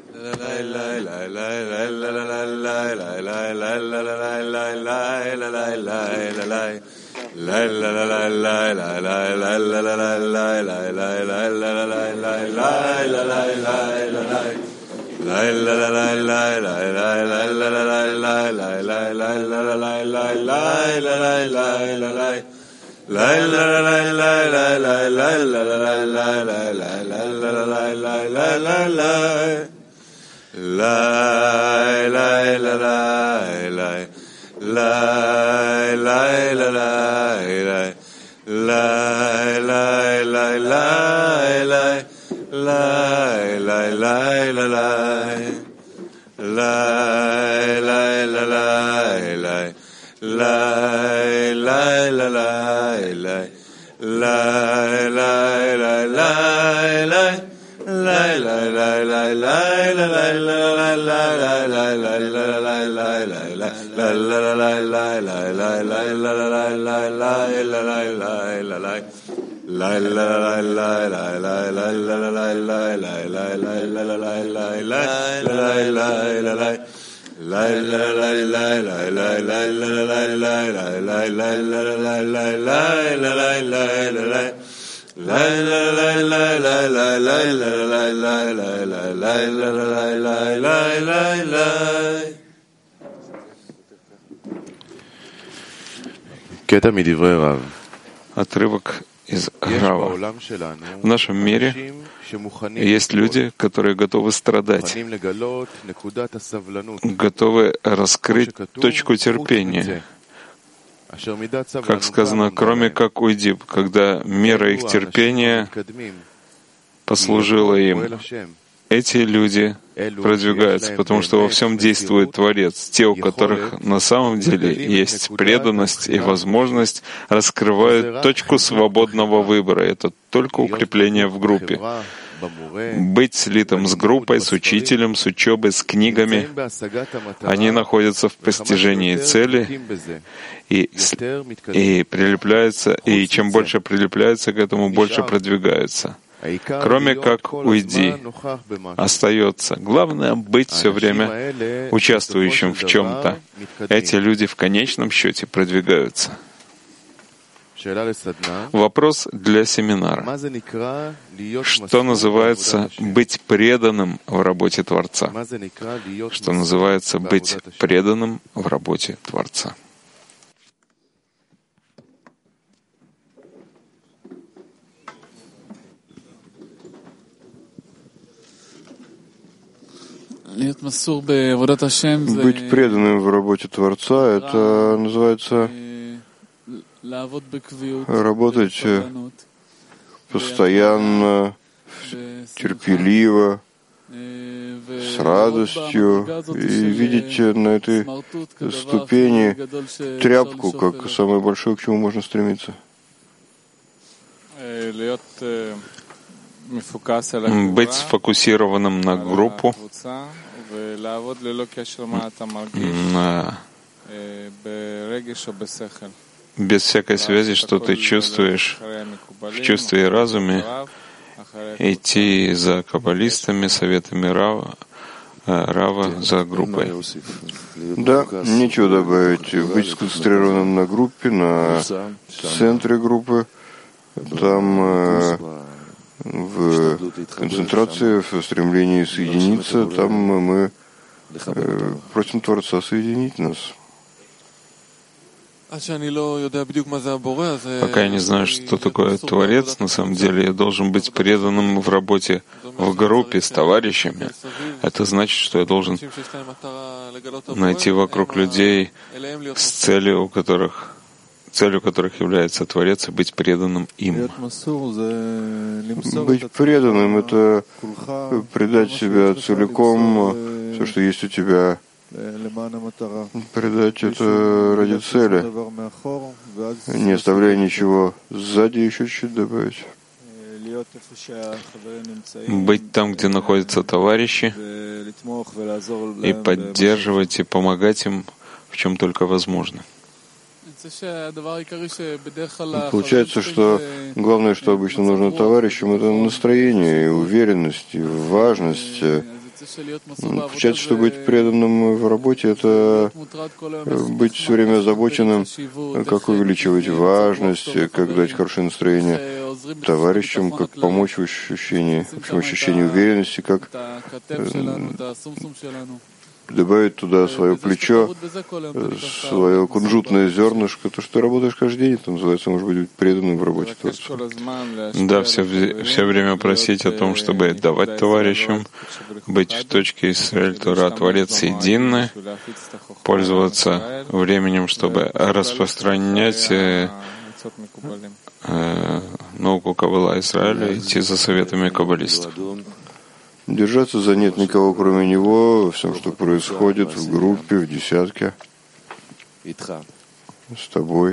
Отрывок из Рава. В нашем мире есть люди, которые готовы страдать, готовы раскрыть точку терпения. Как сказано, кроме как уйди, когда мера их терпения послужила им. Эти люди продвигаются, потому что во всем действует Творец. Те, у которых на самом деле есть преданность и возможность, раскрывают точку свободного выбора. Это только укрепление в группе. Быть слитым с группой, с учителем, с учебой, с книгами. Они находятся в постижении цели и прилепляются, и чем больше прилепляются к этому, больше продвигаются. Кроме как уйди, остается. Главное — быть все время участвующим в чем-то. Эти люди в конечном счете продвигаются. Вопрос для семинара. Что называется быть преданным в работе Творца? Что называется быть преданным в работе Творца? Быть преданным в работе Творца — это называется работать постоянно, терпеливо, с радостью и видеть на этой ступени тряпку, как самое большое, к чему можно стремиться. Быть сфокусированным на группу, без всякой связи, что ты чувствуешь в чувстве и разуме, идти за каббалистами, советами Рава, за группой. Да, нечего добавить. Быть сконцентрированным на группе, на центре группы, там в концентрации, в стремлении соединиться, там мы просим Творца соединить нас. Пока я не знаю, что такое Творец, на самом деле я должен быть преданным в работе в группе с товарищами. Это значит, что я должен найти вокруг людей с целью которых является Творец, и быть преданным им. Быть преданным — это предать себя целиком, все, что есть у тебя, предать это ради цели, не оставляя ничего сзади, еще чуть-чуть добавить. Быть там, где находятся товарищи, и поддерживать и помогать им в чем только возможно. Получается, что главное, что обычно нужно товарищам, это настроение, и уверенность, и важность. Получается, что быть преданным в работе — это быть все время озабоченным, как увеличивать важность, как дать хорошее настроение товарищам, как помочь в ощущении уверенности, как добавить туда свое плечо, свое кунжутное зернышко. То, что ты работаешь каждый день, это называется, может быть преданным в работе Творцу. Да, все время просить о том, чтобы давать товарищам, быть в точке Исраэль, Тора, Творец единый, пользоваться временем, чтобы распространять науку Каббала Израиля, идти за советами каббалистов. Держаться за нет никого, кроме него, во всем, что происходит в группе, в десятке, с тобой.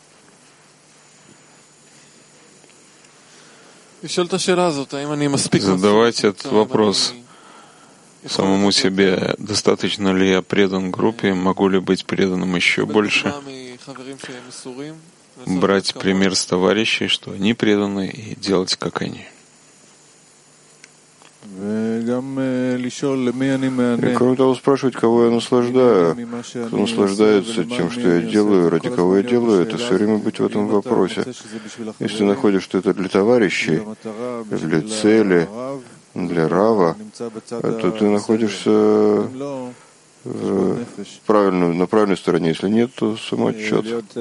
Задавайте этот вопрос самому себе. Достаточно ли я предан группе? Могу ли быть преданным еще больше? Брать пример с товарищей, что они преданы, и делать, как они. И кроме того, спрашивать, кого я наслаждаю, кто наслаждается тем, что я делаю, ради кого я делаю, это все время быть в этом вопросе. Если находишь, что это для товарищей, для цели, для Рава, то ты находишься на правильной стороне. Если нет, то самоотчет.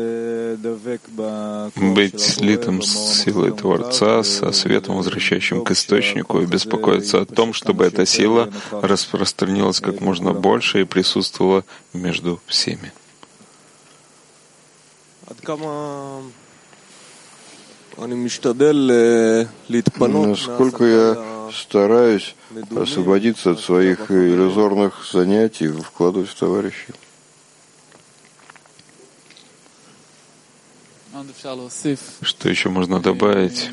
Быть слитым с силой Творца, со светом, возвращающим к источнику, и беспокоиться о том, чтобы эта сила распространилась как можно больше и присутствовала между всеми. Насколько я стараюсь освободиться от своих иллюзорных занятий, вкладывать в товарищей. Что еще можно добавить?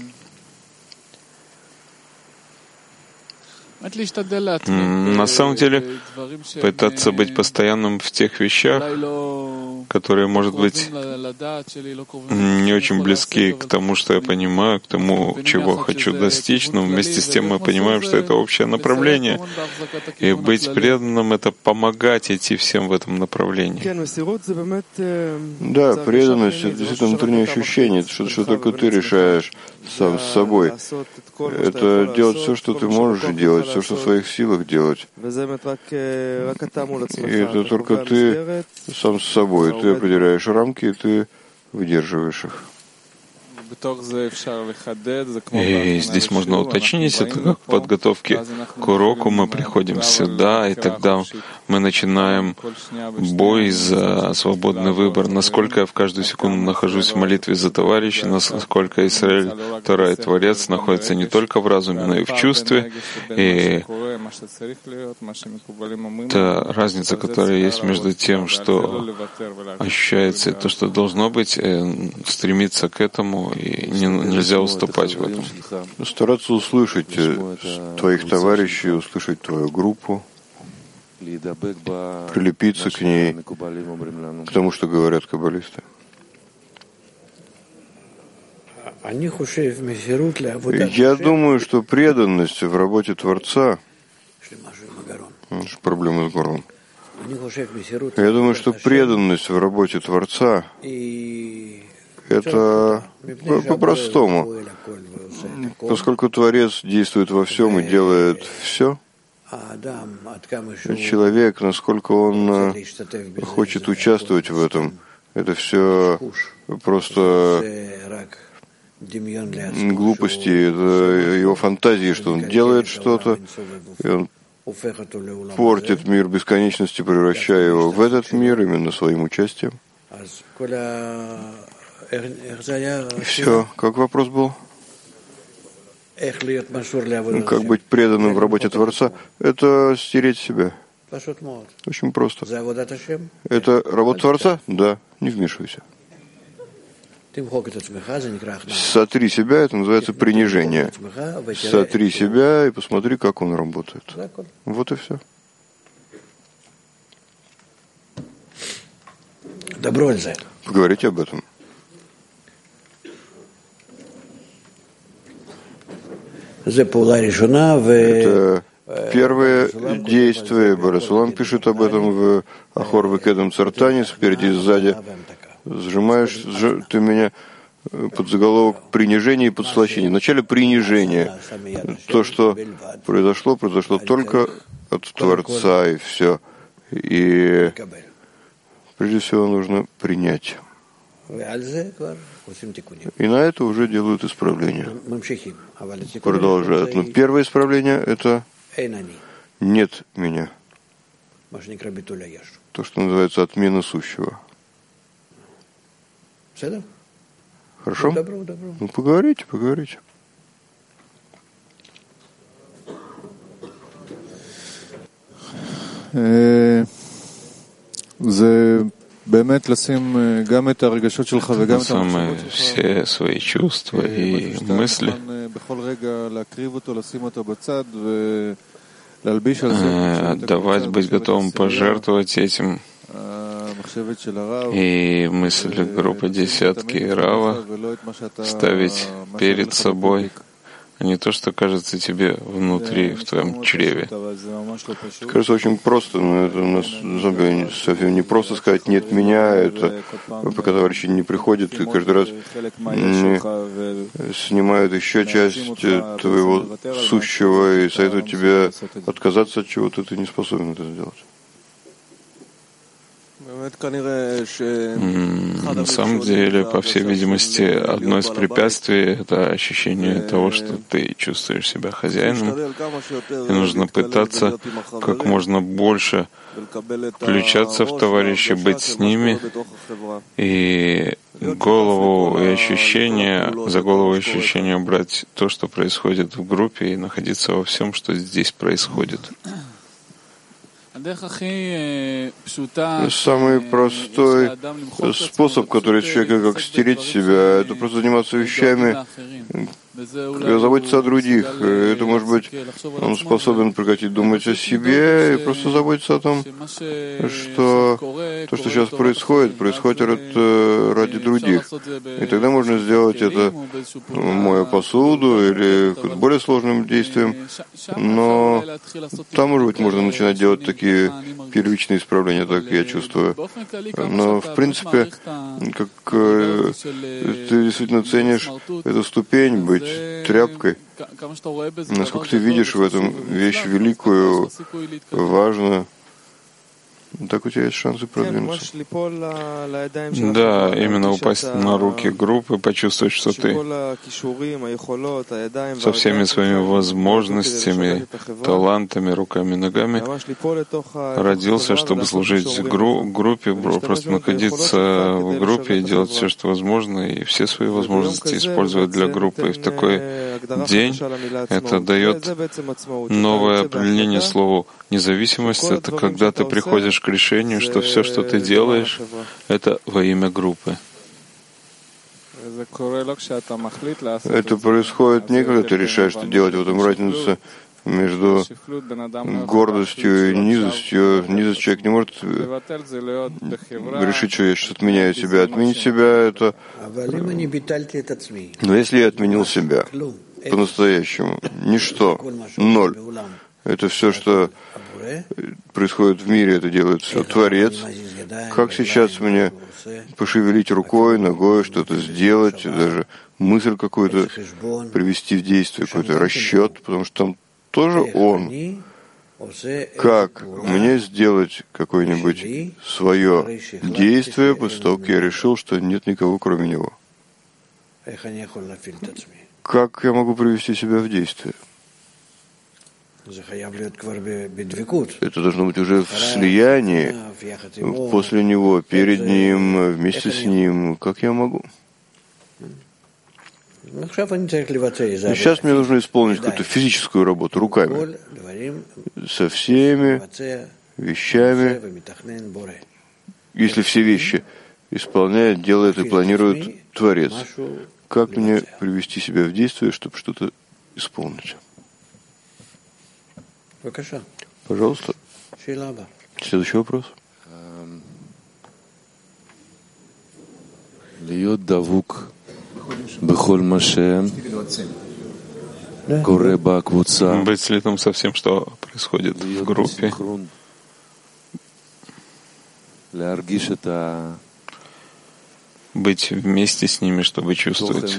На самом деле, пытаться быть постоянным в тех вещах, которые, может быть, не очень близки к тому, что я понимаю, к тому, чего хочу достичь, но вместе с тем мы понимаем, что это общее направление. И быть преданным — это помогать идти всем в этом направлении. Да, преданность — это действительно внутреннее ощущение, это что-то, что только ты решаешь сам с собой. Это делать все, что ты можешь делать, все, что в своих силах делать. И это только ты сам с собой. Ты определяешь рамки, и ты выдерживаешь их. И здесь можно уточнить, это как в подготовке к уроку мы приходим сюда, и тогда мы начинаем бой за свободный выбор. Насколько я в каждую секунду нахожусь в молитве за товарища, насколько Исраэль, Тора и Творец находятся не только в разуме, но и в чувстве. И та разница, которая есть между тем, что ощущается, и то, что должно быть, стремиться к этому, и нельзя уступать в этом. Стараться услышать твоих товарищей, услышать твою группу, прилепиться к ней, к тому, что говорят каббалисты. Я думаю, что преданность в работе Творца — проблема с горлом. Я думаю, что преданность в работе Творца — это по-простому. Поскольку Творец действует во всем и делает все, человек, насколько он хочет участвовать в этом, это все просто глупости, это его фантазии, что он делает что-то, и он портит мир бесконечности, превращая его в этот мир именно своим участием. Все, как вопрос был? Как быть преданным в работе Творца? Это стереть себя. Очень просто. Это работа Творца? Да, не вмешивайся. Сотри себя, это называется принижение. Сотри себя и посмотри, как он работает. Вот и все. Поговорите об этом. Это Первое действие, Барасулам пишет об этом в Ахор Векедом Цартане, спереди и сзади. Сжимаешь ты меня под заголовок принижение и подслащение. Вначале принижение. То, что произошло только от Творца, и все. И прежде всего нужно принять. И на это уже делают исправления. Продолжают. Но первое исправление — это нет меня. То, что называется отмена сущего. Хорошо? Ну, поговорите. Самые все свои чувства и мысли отдавать, быть готовым пожертвовать этим. И мысль группы десятки Рава ставить перед собой, а не то, что кажется тебе внутри, в твоем чреве. Кажется очень просто, но это у нас совсем не просто сказать «нет меня», это пока товарищи не приходят и каждый раз снимают еще часть твоего сущего и советуют тебе отказаться от чего-то, ты не способен это сделать. На самом деле, по всей видимости, одно из препятствий — это ощущение того, что ты чувствуешь себя хозяином, и нужно пытаться как можно больше включаться в товарищей, быть с ними, и за голову и ощущение брать то, что происходит в группе, и находиться во всем, что здесь происходит. Самый простой способ, который человека как стереть себя, это просто заниматься вещами, заботиться о других. Это может быть, он способен прекратить думать о себе и просто заботиться о том, что то, что сейчас происходит ради других. И тогда можно сделать это, моя посуду или более сложным действием, но там, может быть, можно начинать делать такие первичные исправления, так я чувствую. Но, в принципе, как ты действительно ценишь эту ступень, быть тряпкой, насколько ты видишь в этом вещь великую, важную, так у тебя есть шансы продвинуться. Да, именно упасть на руки группы, почувствовать, что ты со всеми своими возможностями, талантами, руками, ногами родился, чтобы служить группе, просто находиться в группе и делать все, что возможно, и все свои возможности использовать для группы. И в такой день это дает новое определение слову независимость. Это когда ты приходишь к решению, что все, что ты делаешь, это во имя группы. Это происходит не когда ты решаешь, что делать. В этом разница между гордостью и низостью. Низость человек не может решить, что я сейчас отменяю себя. Отменить себя — это... Но если я отменил себя по-настоящему, ничто, ноль. Это все, что происходит в мире, это делает все Творец. Как сейчас мне пошевелить рукой, ногой, что-то сделать, даже мысль какую-то привести в действие, какой-то расчет, потому что там тоже Он. Как мне сделать какое-нибудь свое действие после того, как я решил, что нет никого, кроме Него? Как я могу привести себя в действие? Это должно быть уже в слиянии, после Него, перед Ним, вместе с Ним. Как я могу? И сейчас мне нужно исполнить какую-то физическую работу руками, со всеми вещами. Если все вещи исполняет, делает и планирует Творец, как мне привести себя в действие, чтобы что-то исполнить? Пожалуйста. Следующий вопрос. быть слитым со всем, что происходит в группе, быть вместе с ними, чтобы чувствовать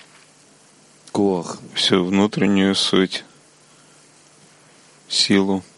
всю внутреннюю суть, силу,